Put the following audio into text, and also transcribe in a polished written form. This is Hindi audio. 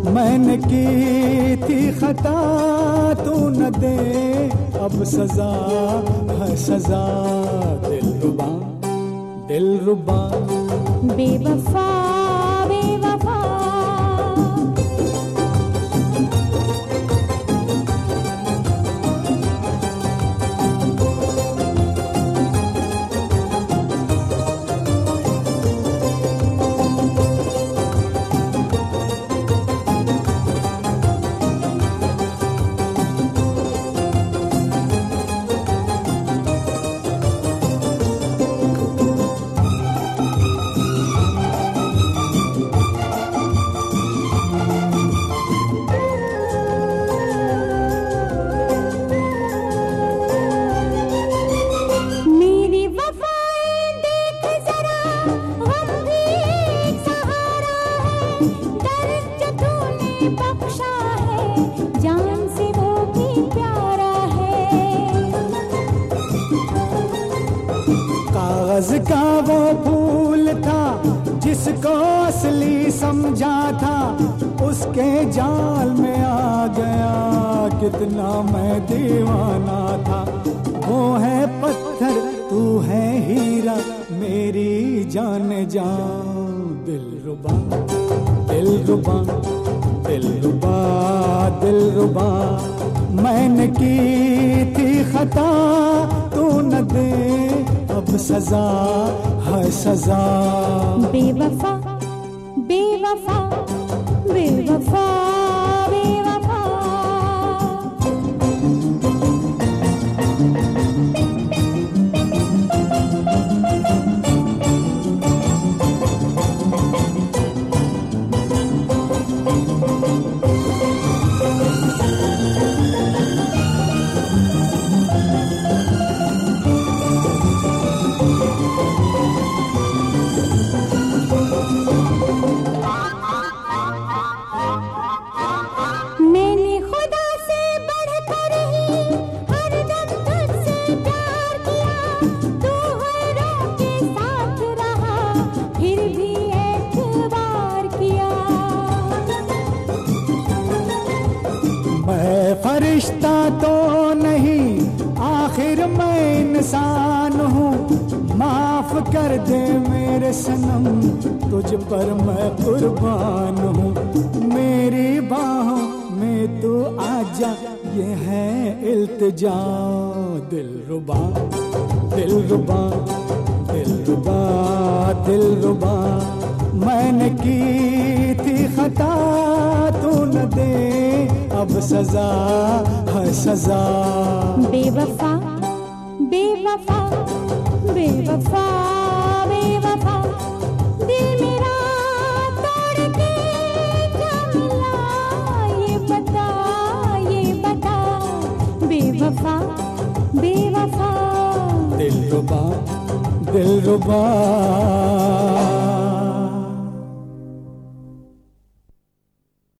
मैंने की थी खता तू न दे अब सजा है सजा। दिलरुबा दिलरुबा बेवफा बेवफा का वो फूल था जिसको असली समझा था, उसके जाल में आ गया कितना मैं दीवाना था। वो है पत्थर तू है हीरा मेरी जान जान। दिलरुबा दिलरुबा दिलरुबा दिलरुबा मैंने की थी खता तू न दे अब सजा है सजा। बेवफा बेवफा बेवफा बेवफा फरिश्ता तो नहीं आखिर मैं इंसान हूँ, माफ कर दे मेरे सनम तुझ पर मैं कुर्बान हूँ। मेरी बाहों में तू आजा ये है इल्तिजा। दिलरुबा दिलरुबा दिलरुबा दिलरुबा मैंने की थी खता तू न दे अब सजा है सजा। बेवफा बेवफा बेवफा बेवफा दिल मेरा तोड़ के क्या मिला ये बता बेवफा बेवफा दिलरुबा दिलरुबा।